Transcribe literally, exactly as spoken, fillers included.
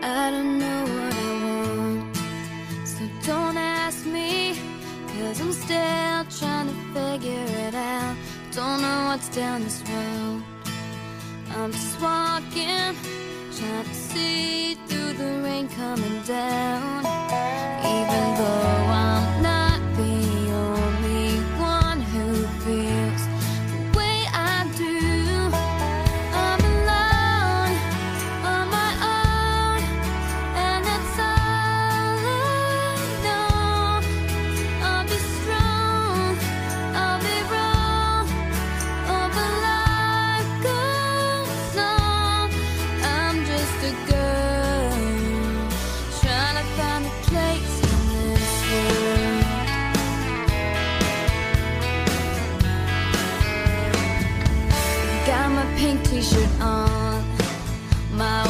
I don't know what I want, so don't ask me, cause I'm still trying to figure it out. Don't know what's down this road. I'm just walking, trying to see through the rain coming down. Even though I'm not the only one who feels the way I do, I'm alone on my own, and that's all I know. I'll be strong, I'll be wrong, oh, but life goes on. I'm just a girl trying to find a place in this world. Got my pink t-shirt on, my